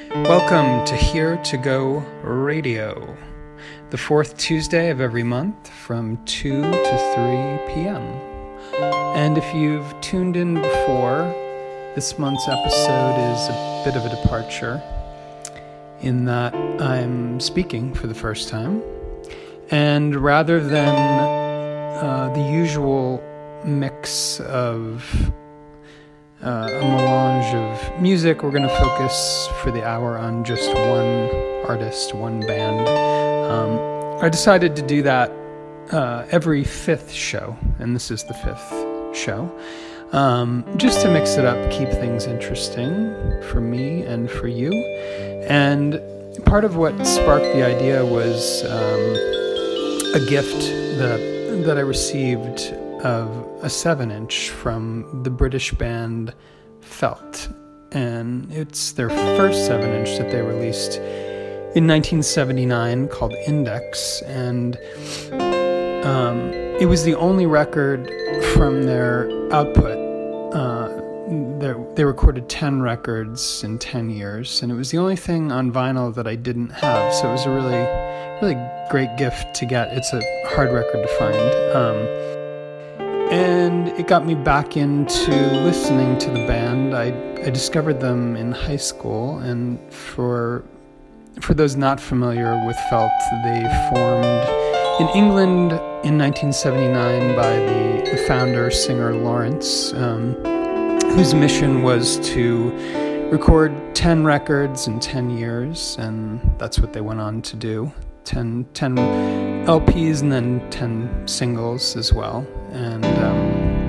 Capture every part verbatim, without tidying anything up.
Welcome to Here to Go Radio, the fourth Tuesday of every month from two to three p.m. And if you've tuned in before, this month's episode is a bit of a departure in that I'm speaking for the first time. And rather than uh, the usual mix of Uh, a melange of music, we're going to focus for the hour on just one artist, one band. Um, I decided to do that uh, every fifth show, and this is the fifth show, um, just to mix it up, keep things interesting for me and for you. And part of what sparked the idea was um, a gift that that I received of a seven inch from the British band Felt, and it's their first seven inch that they released in nineteen seventy-nine called Index, and um, it was the only record from their output. Uh, they recorded ten records in ten years, and it was the only thing on vinyl that I didn't have, so it was a really, really great gift to get. It's a hard record to find. Um, And it got me back into listening to the band. I, I discovered them in high school, and for for those not familiar with Felt, they formed in England in nineteen seventy-nine by the, the founder, singer Lawrence, um, whose mission was to record ten records in ten years, and that's what they went on to do. ten, ten L Ps and then ten singles as well. And um,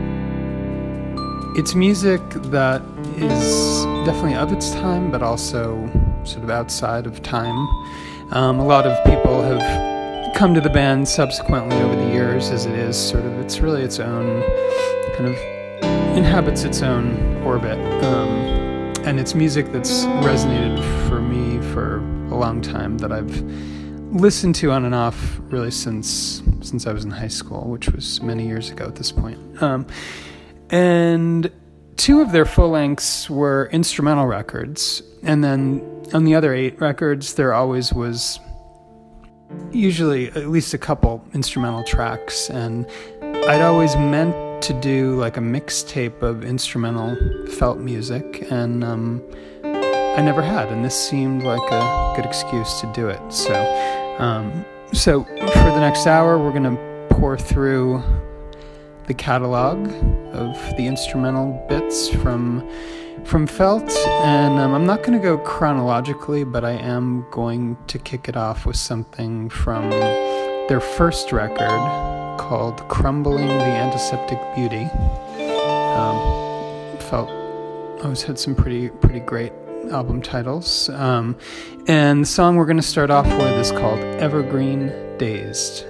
it's music that is definitely of its time, but also sort of outside of time. Um, a lot of people have come to the band subsequently over the years, as it is sort of, it's really its own, kind of inhabits its own orbit. Um, and it's music that's resonated for me for a long time, that I've listened to on and off really since since I was in high school, which was many years ago at this point. Um, and two of their full lengths were instrumental records, and then on the other eight records, there always was usually at least a couple instrumental tracks, and I'd always meant to do like a mixtape of instrumental Felt music, and um, I never had, and this seemed like a good excuse to do it. So, um, so for the next hour, we're going to pour through the catalog of the instrumental bits from from Felt, and um, I'm not going to go chronologically, but I am going to kick it off with something from their first record called "Crumbling the Antiseptic Beauty." Um, Felt always had some pretty pretty great album titles, um, and the song we're going to start off with is called Evergreen Dazed.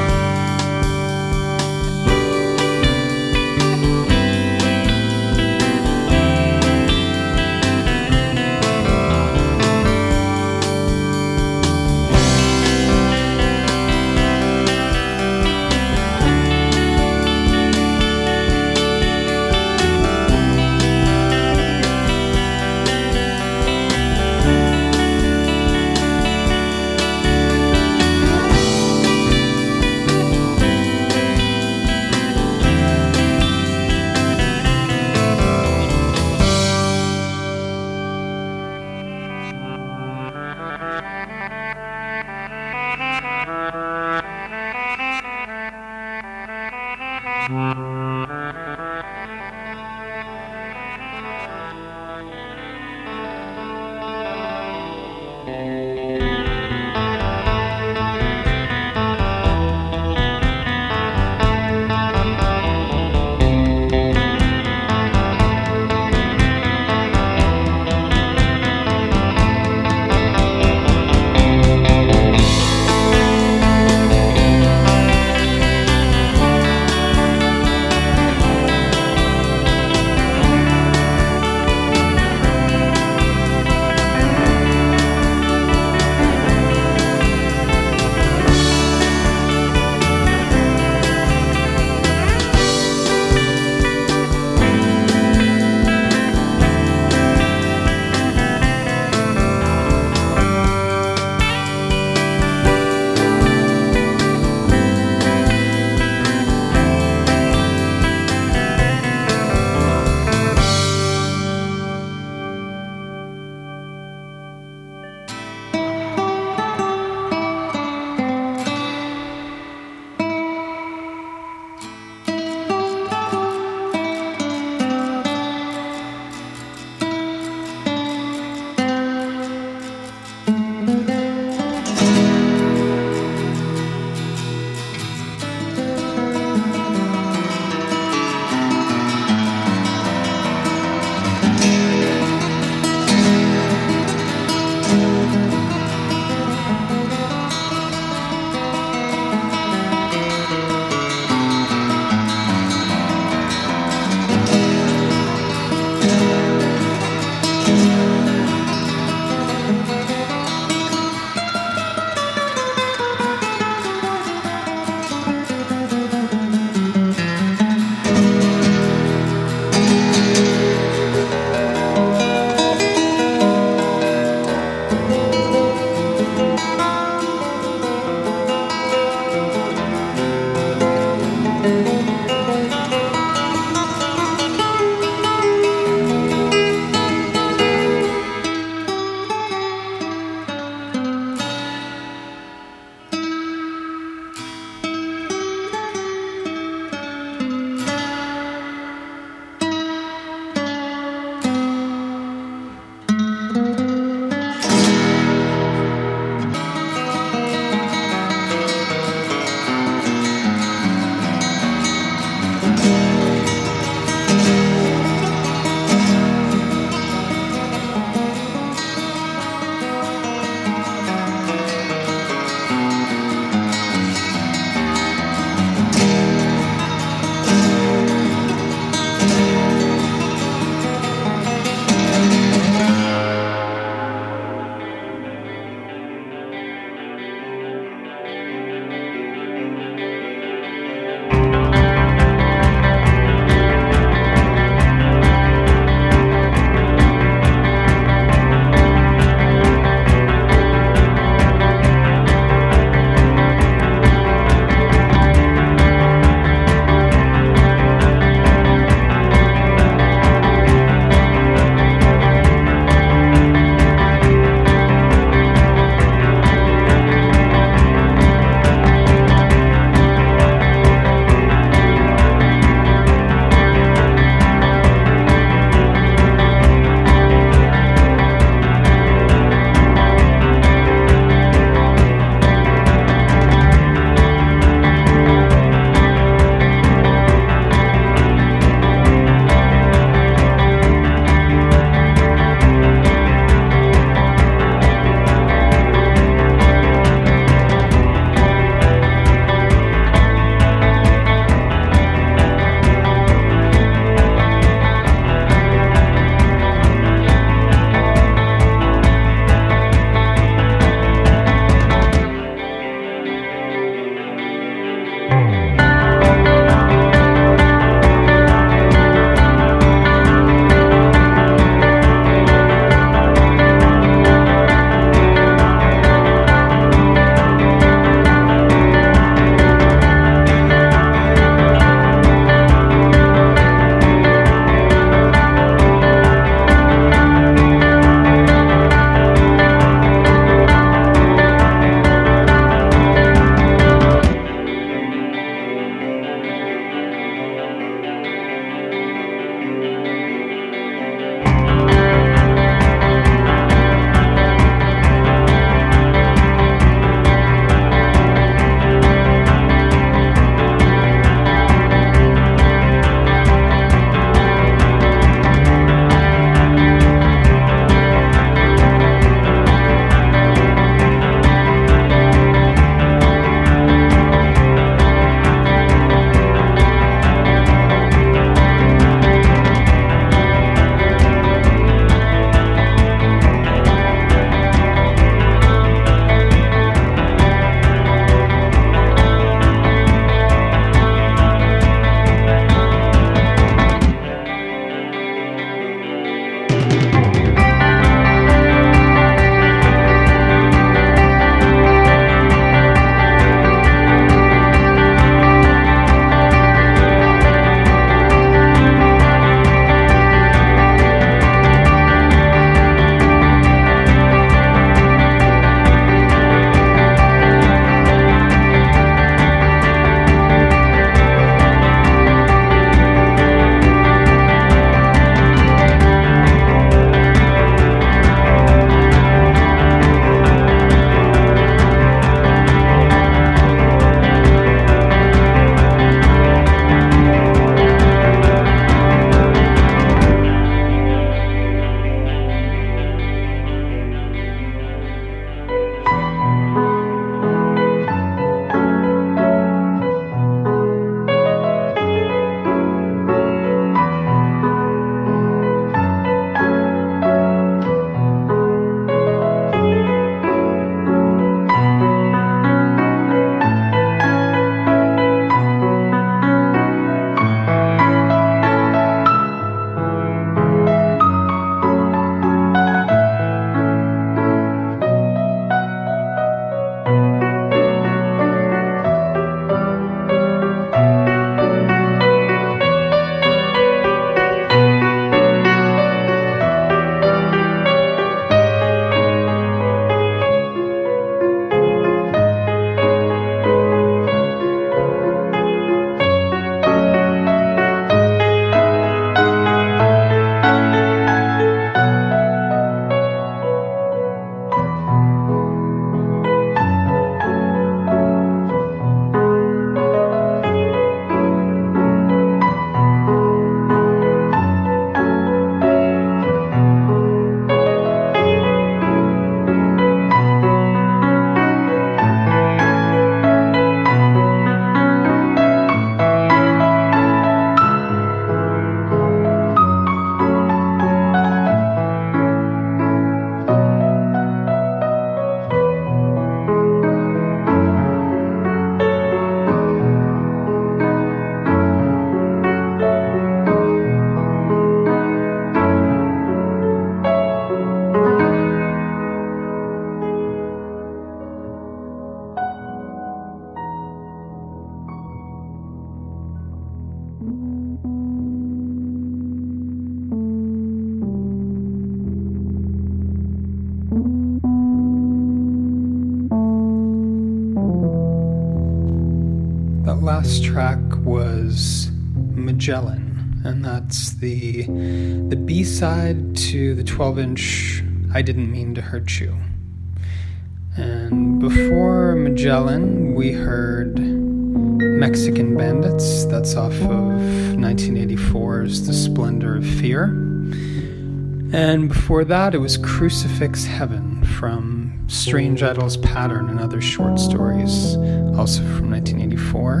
last track was Magellan, and that's the the B-side to the twelve-inch I Didn't Mean to Hurt You. And before Magellan, we heard Mexican Bandits. That's off of nineteen eighty-four's The Splendor of Fear. And before that, it was Crucifix Heaven from Strange Idols Pattern and Other Short Stories, also from nineteen eighty-four.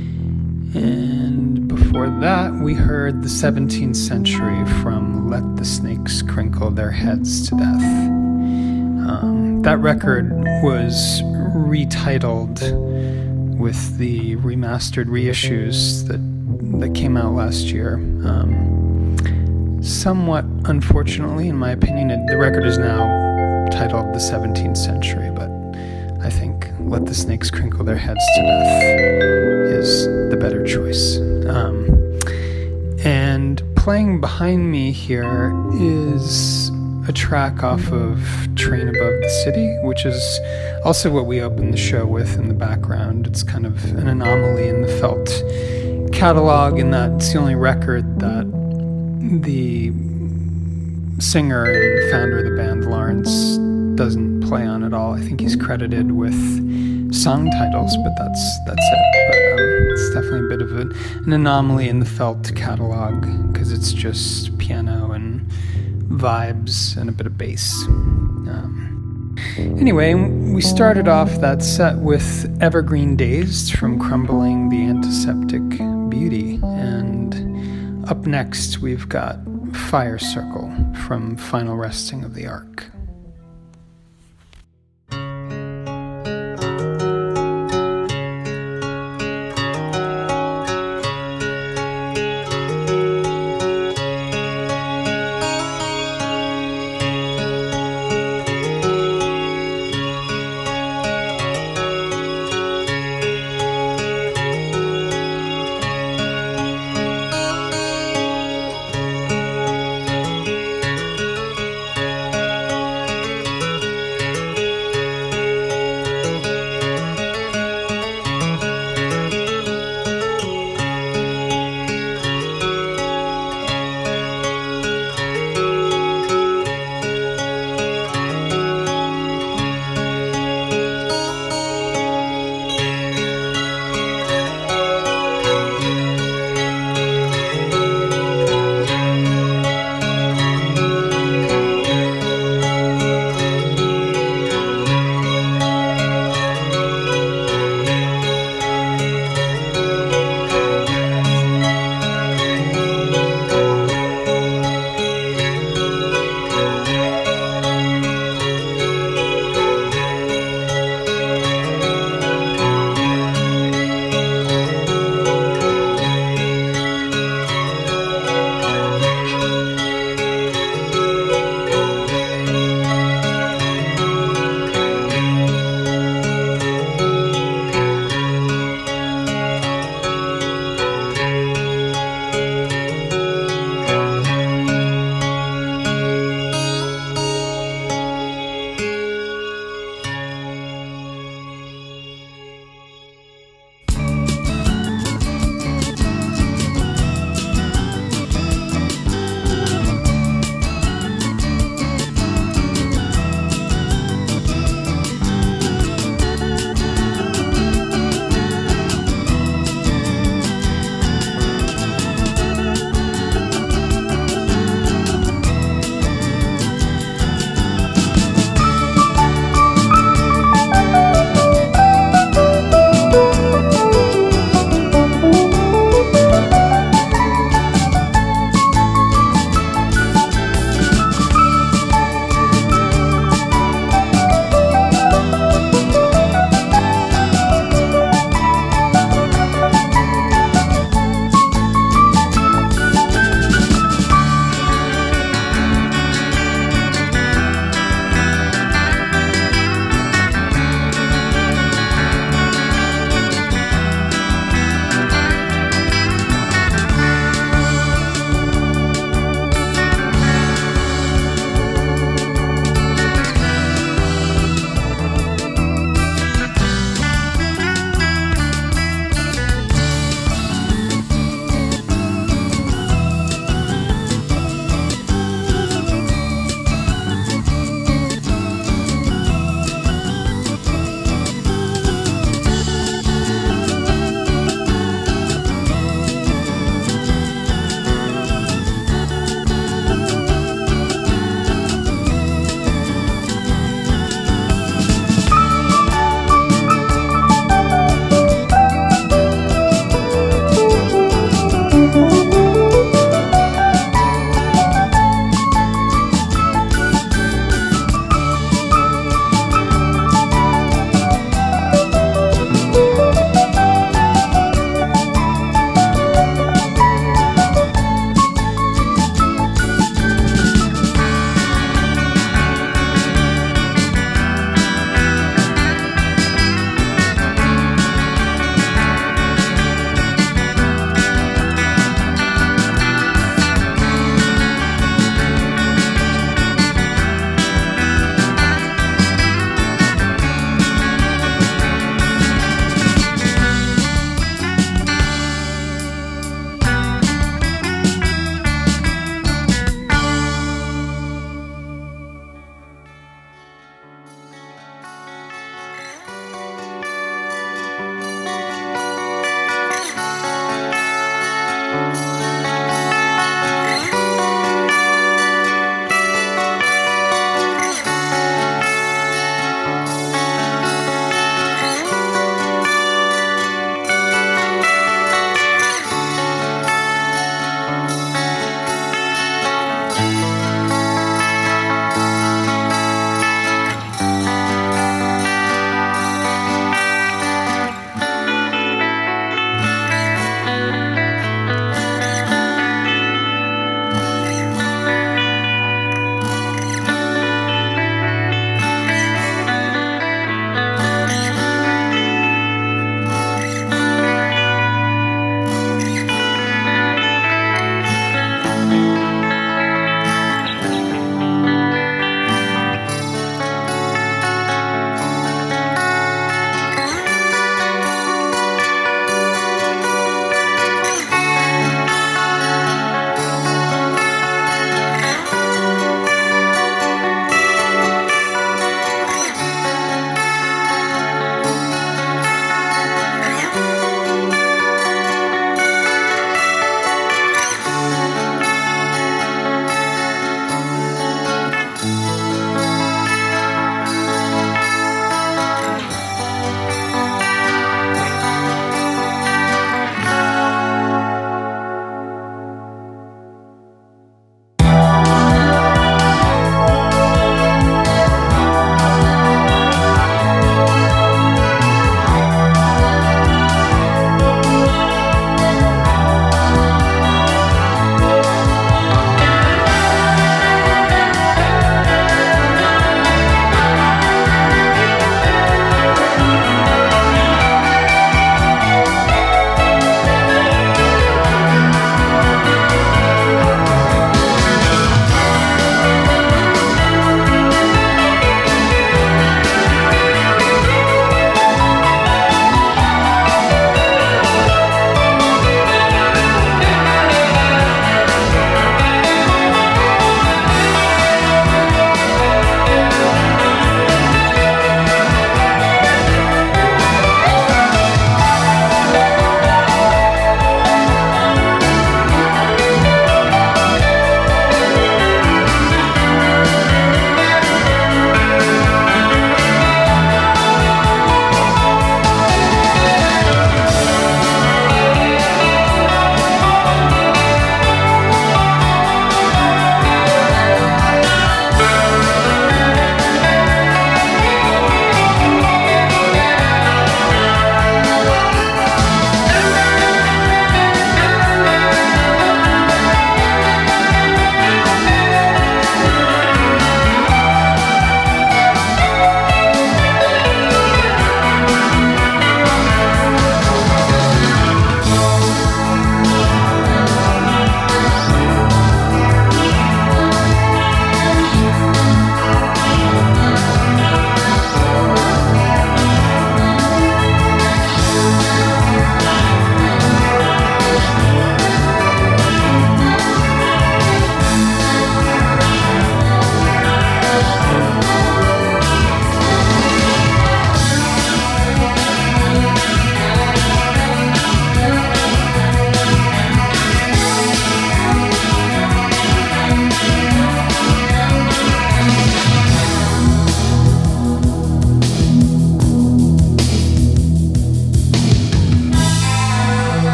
And before that, we heard The seventeenth Century from Let the Snakes Crinkle Their Heads to Death. Um, that record was retitled with the remastered reissues that that came out last year. Um, somewhat unfortunately, in my opinion, it, the record is now titled The seventeenth Century, but I think Let the Snakes Crinkle Their Heads to Death is the better choice. Um, and playing behind me here is a track off of Train Above the City, which is also what we opened the show with in the background. It's kind of an anomaly in the Felt catalog, in that it's the only record that the singer and founder of the band, Lawrence, doesn't play on at all. I think he's credited with song titles, but that's that's it. But um, it's definitely a bit of a, an anomaly in the Felt catalog, because it's just piano and vibes and a bit of bass. Um, anyway, we started off that set with Evergreen Days from Crumbling the Antiseptic Beauty, and up next we've got Fire Circle from Final Resting of the Ark.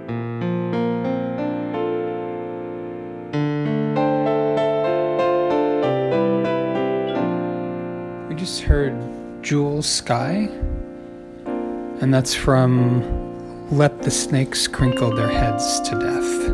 We just heard Jewel Sky, and that's from Let the Snakes Crinkle Their Heads to Death.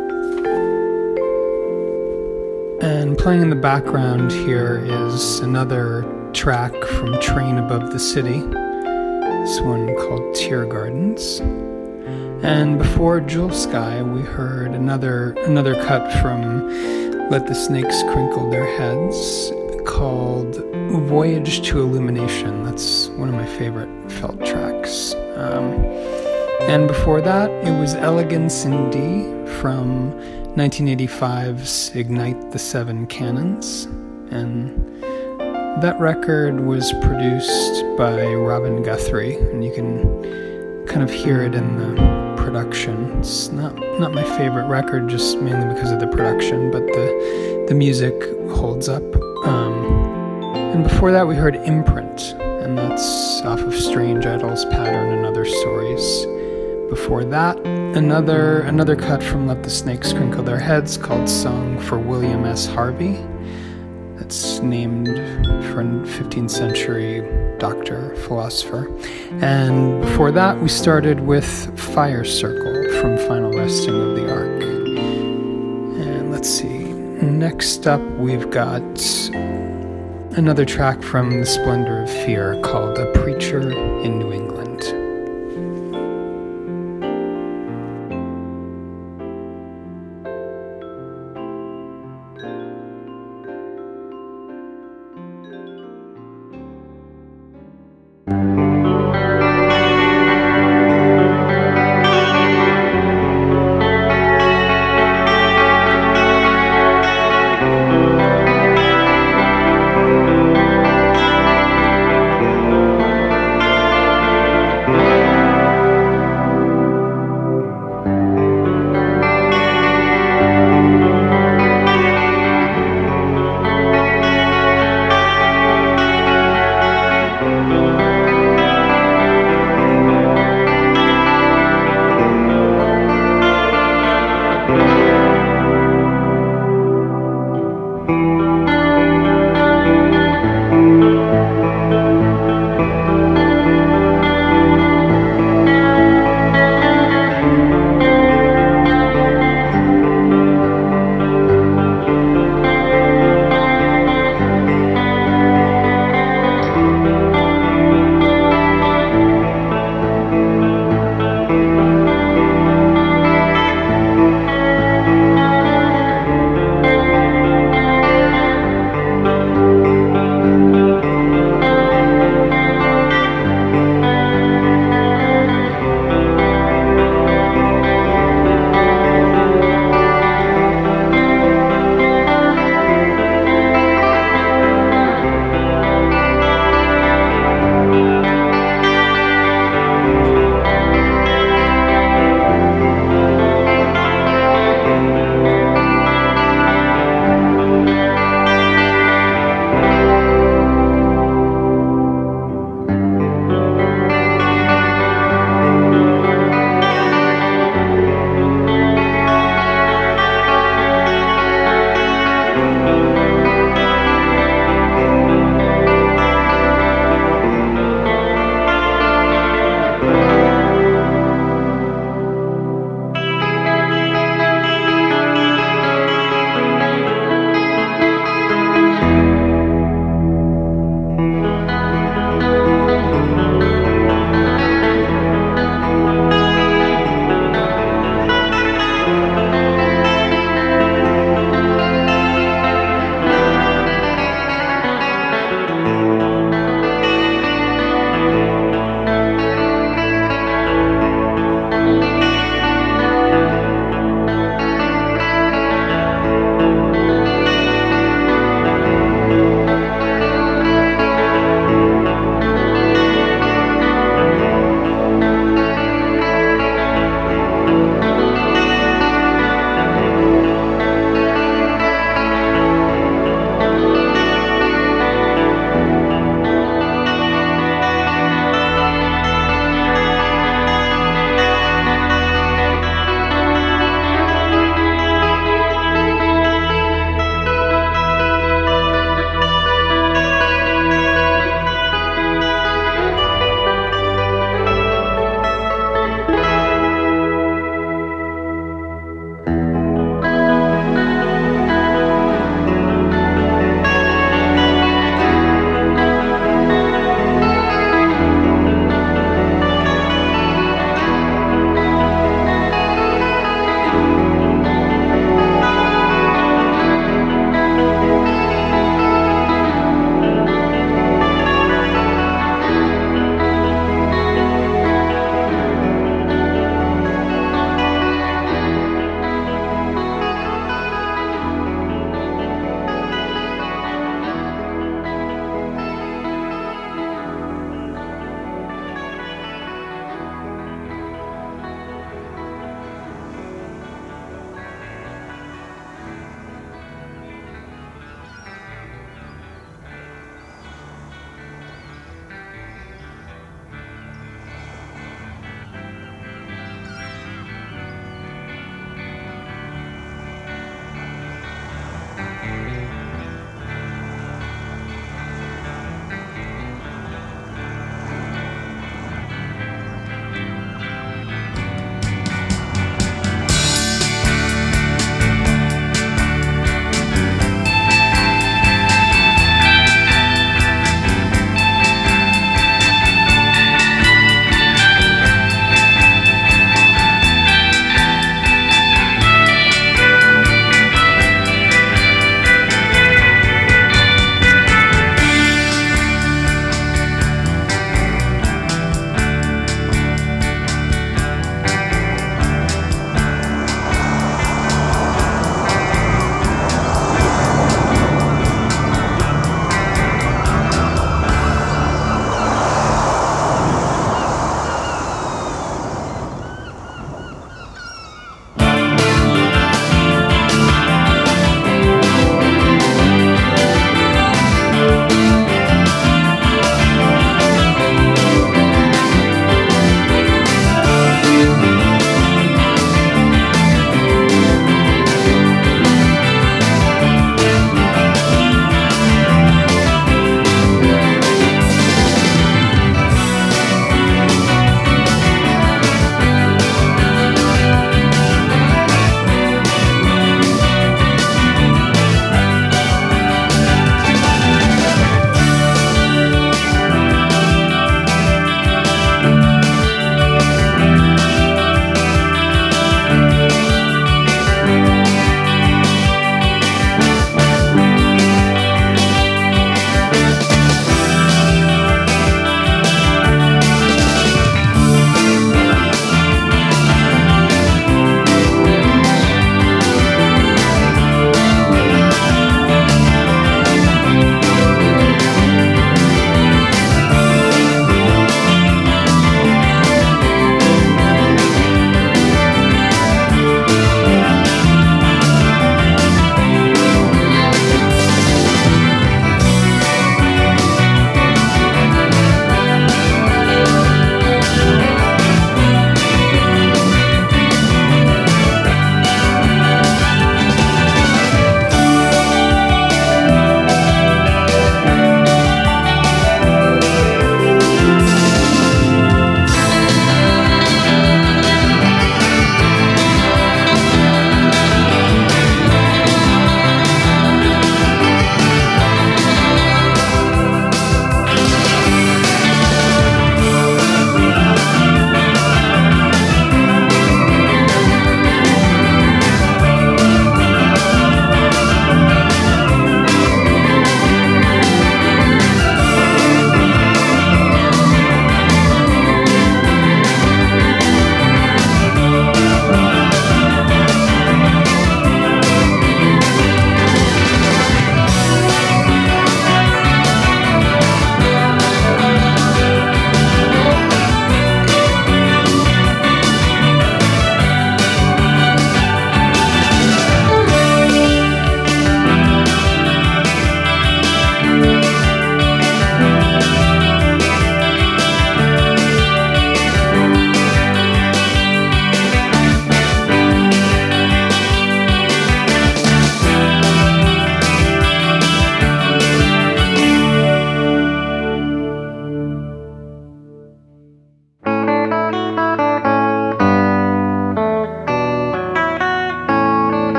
And playing in the background here is another track from Train Above the City, this one called Tear Gardens. And before Jewel Sky, we heard another another cut from Let the Snakes Crinkle Their Heads called Voyage to Illumination. That's one of my favorite felt tracks. Um, and before that, it was Elegance in D from nineteen eighty-five's Ignite the Seven Cannons. And that record was produced by Robin Guthrie, and you can kind of hear it in the production. It's not not my favorite record, just mainly because of the production, but the the music holds up. Um, and before that, we heard Imprint, and that's off of Strange Idols, Pattern, and Other Stories. Before that, another another cut from Let the Snakes Crinkle Their Heads called Song for William S. Harvey. That's named for a fifteenth century doctor, philosopher. And before that, we started with Fire Circle from Final Resting of the Ark. And let's see. Next up, we've got another track from The Splendor of Fear called A Preacher in New England.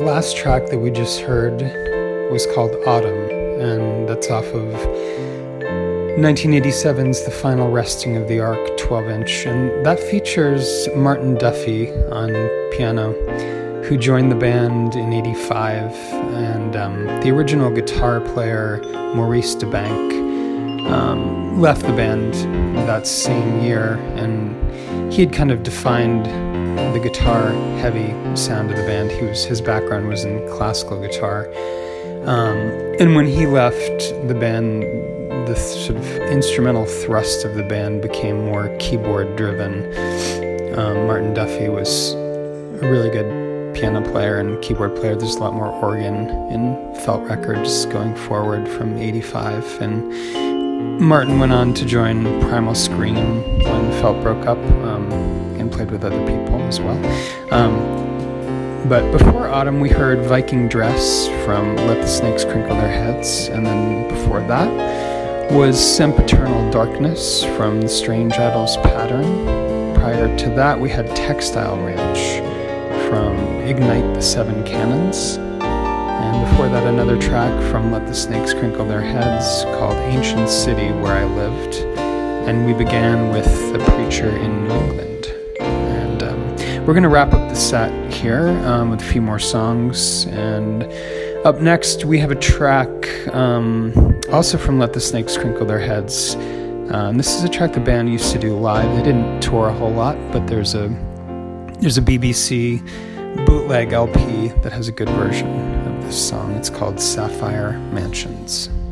last track that we just heard was called Autumn, and that's off of nineteen eighty-seven's The Final Resting of the Ark twelve inch, and that features Martin Duffy on piano, who joined the band in eighty-five, and um, the original guitar player, Maurice DeBank, um, left the band that same year, and he had kind of defined the guitar-heavy sound of the band. He was his background was in classical guitar, um, and when he left the band, the th- sort of instrumental thrust of the band became more keyboard-driven. Um, Martin Duffy was a really good piano player and keyboard player. There's a lot more organ in Felt Records going forward from eighty-five, and Martin went on to join Primal Scream when Felt broke up, um, and played with other people as well. Um, but before Autumn, we heard Viking Dress from Let the Snakes Crinkle Their Heads, and then before that was Sempiternal Darkness from The Strange Idols Pattern. Prior to that, we had Textile Ranch from Ignite the Seven Cannons. And before that, another track from Let the Snakes Crinkle Their Heads called Ancient City, Where I Lived. And we began with The Preacher in New England. And um, we're going to wrap up the set here um, with a few more songs. And up next, we have a track um, also from Let the Snakes Crinkle Their Heads. Uh, and this is a track the band used to do live. They didn't tour a whole lot, but there's a there's a B B C bootleg L P that has a good version of this song. It's called Sapphire Mansions.